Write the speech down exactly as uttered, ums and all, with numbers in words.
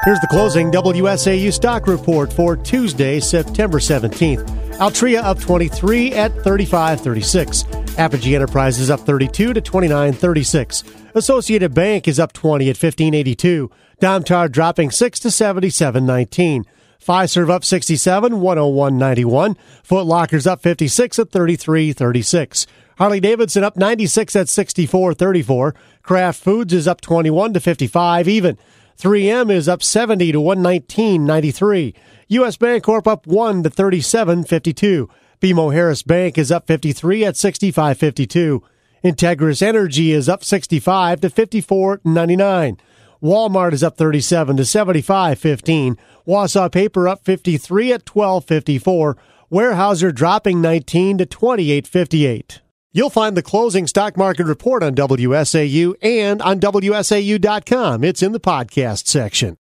Here's the closing W S A U stock report for Tuesday, September seventeenth. Altria up twenty-three at thirty-five thirty-six. Apogee Enterprises up thirty-two to twenty-nine thirty-six. Associated Bank is up twenty at fifteen eighty-two. Domtar dropping six to seventy-seven nineteen. Fiserv up sixty-seven, one oh one ninety-one. Foot Locker's up fifty-six at thirty-three thirty-six. Harley-Davidson up ninety-six at sixty-four thirty-four. Kraft Foods is up twenty-one to fifty-five even. three M is up seventy to one nineteen ninety-three. U S Bancorp up one to thirty-seven fifty-two. B M O Harris Bank is up fifty-three at sixty-five fifty-two. Integris Energy is up sixty-five to fifty-four ninety-nine. Walmart is up thirty-seven to seventy-five fifteen. Wausau Paper up fifty-three at twelve fifty-four. Weyerhaeuser dropping nineteen to twenty-eight fifty-eight. You'll find the closing stock market report on W S A U and on W S A U dot com. It's in the podcast section.